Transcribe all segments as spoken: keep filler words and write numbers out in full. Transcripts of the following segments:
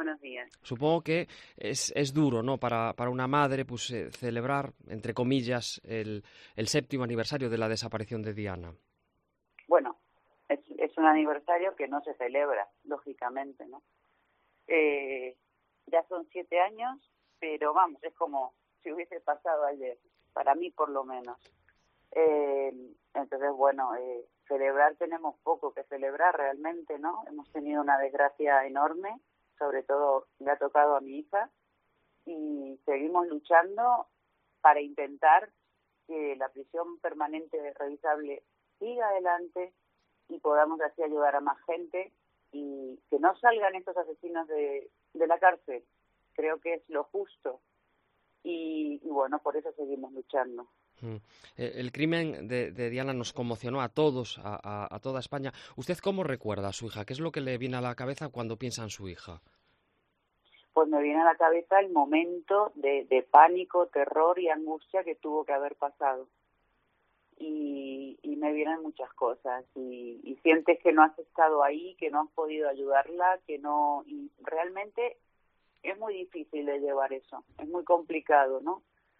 buenos días. Supongo que es, es duro, ¿no? Para, para una madre, pues eh, celebrar, entre comillas, el, el séptimo aniversario de la desaparición de Diana. Bueno, es, es un aniversario que no se celebra, lógicamente, ¿no? Eh, ya son siete años, pero vamos, es como si hubiese pasado ayer, para mí por lo menos. Eh, entonces, bueno, eh, celebrar tenemos poco que celebrar realmente, ¿no? Hemos tenido una desgracia enorme, sobre todo le ha tocado a mi hija, y seguimos luchando para intentar que la prisión permanente revisable siga adelante y podamos así ayudar a más gente y que no salgan estos asesinos de, de la cárcel. Creo que es lo justo y, y bueno, por eso seguimos luchando. Mm. El crimen de, de Diana nos conmocionó a todos, a, a, a toda España. ¿Usted cómo recuerda a su hija? ¿Qué es lo que le viene a la cabeza cuando piensa en su hija? Pues me viene a la cabeza el momento de, de pánico, terror y angustia que tuvo que haber pasado. Y, y me vienen muchas cosas. Y, y sientes que no has estado ahí, que no has podido ayudarla, que no... Y realmente es muy difícil de llevar eso, es muy complicado, ¿no?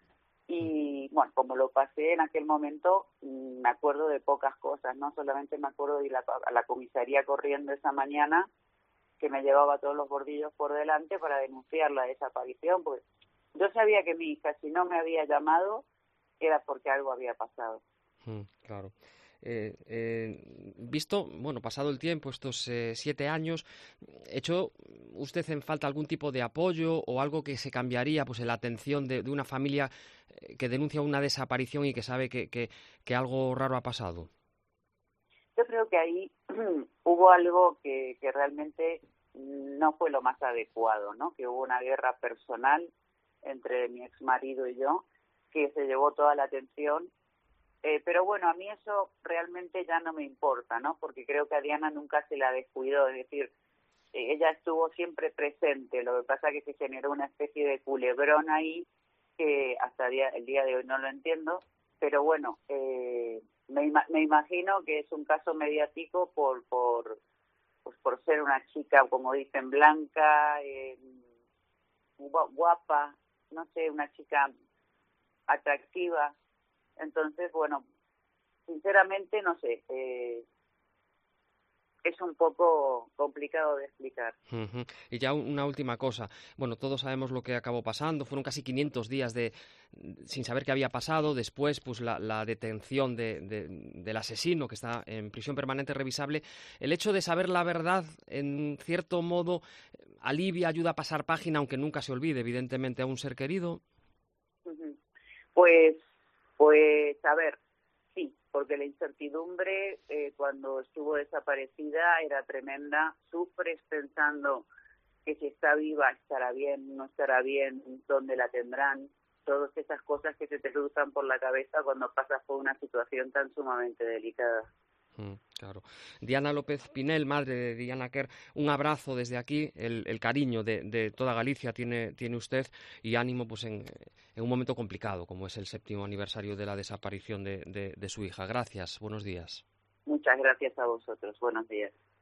Y bueno, como lo pasé en aquel momento, me acuerdo de pocas cosas, no solamente me acuerdo de ir a la comisaría corriendo esa mañana, que me llevaba todos los bordillos por delante para denunciar la desaparición, pues yo sabía que mi hija, si no me había llamado, era porque algo había pasado. Mm, claro. Eh, eh, visto, bueno, pasado el tiempo, estos eh, siete años, ¿echó usted en falta algún tipo de apoyo o algo que se cambiaría, pues, en la atención de, de una familia eh, que denuncia una desaparición y que sabe que, que, que algo raro ha pasado? Yo creo que ahí hubo algo que, que realmente no fue lo más adecuado, ¿no? Que hubo una guerra personal entre mi exmarido y yo, que se llevó toda la atención. Eh, pero bueno, a mí eso realmente ya no me importa, ¿no? Porque creo que a Diana nunca se la descuidó, es decir, eh, ella estuvo siempre presente. Lo que pasa es que se generó una especie de culebrón ahí que hasta día, el día de hoy no lo entiendo, pero bueno, eh, me, me imagino que es un caso mediático por por pues por ser una chica, como dicen, blanca, eh, guapa, no sé, una chica atractiva. Entonces, bueno, sinceramente no sé, eh, es un poco complicado de explicar. Uh-huh. Y ya una última cosa. Bueno, todos sabemos lo que acabó pasando. Fueron casi quinientos días de sin saber qué había pasado. Después, pues la, la detención de, de, del asesino que está en prisión permanente revisable. El hecho de saber la verdad, en cierto modo, alivia, ayuda a pasar página, aunque nunca se olvide, evidentemente, a un ser querido. Uh-huh. Pues, pues, a ver, sí, porque la incertidumbre eh, cuando estuvo desaparecida era tremenda. Sufres pensando que si está viva estará bien, no estará bien, dónde la tendrán, todas esas cosas que se te cruzan por la cabeza cuando pasas por una situación tan sumamente delicada. Mm, claro. Diana López Pinel, madre de Diana Quer, un abrazo desde aquí, el, el cariño de, de toda Galicia tiene, tiene usted y ánimo pues en, en un momento complicado como es el séptimo aniversario de la desaparición de, de, de su hija. Gracias, buenos días. Muchas gracias a vosotros, buenos días.